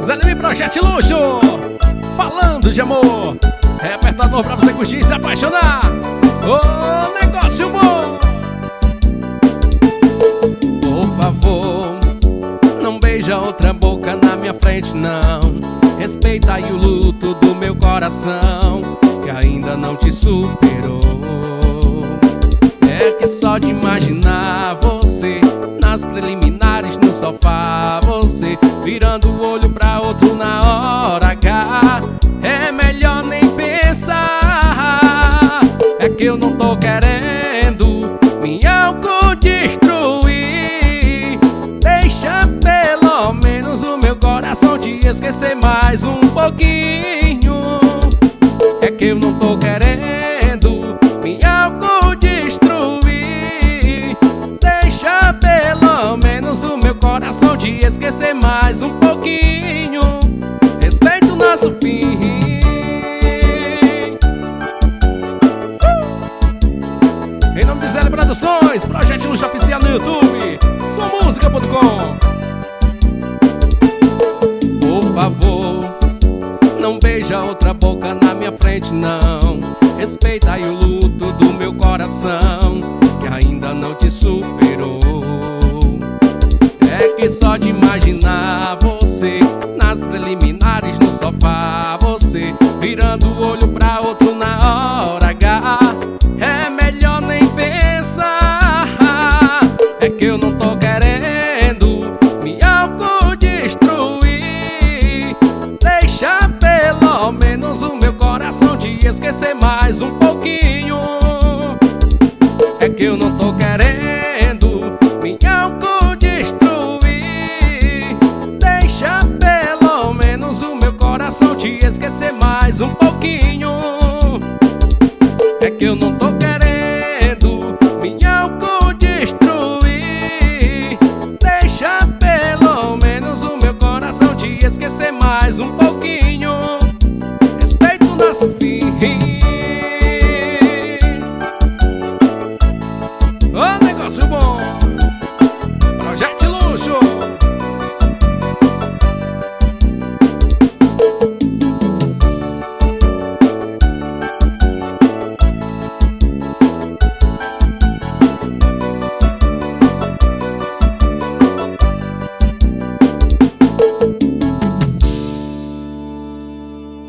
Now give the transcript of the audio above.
Zé Leme Projeto Luxo, falando de amor. Repertório novo pra você curtir e se apaixonar. Ô, negócio bom. Por favor, não beija outra boca na minha frente, não. Respeita aí o luto do meu coração, que ainda não te superou. É que só de imaginar você nas preliminares no sofá, você virando o olho pra outro na hora H, é melhor nem pensar. É que eu não tô querendo me autodestruir. Deixa pelo menos o meu coração te esquecer mais um pouquinho. É que eu não tô querendo me autodestruir. Deixa pelo menos o meu coração te esquecer mais um pouquinho. Respeita o nosso fim. Em nome de Zé Leme Produções, Projeto Luxo Oficial no YouTube, sommusica.com. Por favor, não beija outra boca na minha frente, não. Respeita aí o luto do meu coração, que ainda não te superou. É que só de imaginar você nas preliminares no sofá, você virando o olho pra outro na hora H, é melhor nem pensar. É que eu não tô querendo me autodestruir. Deixa pelo menos o meu coração te esquecer mais um pouquinho. É que eu não tô querendo me autodestruir. Deixa pelo menos o meu coração te esquecer mais um pouquinho. É que eu não tô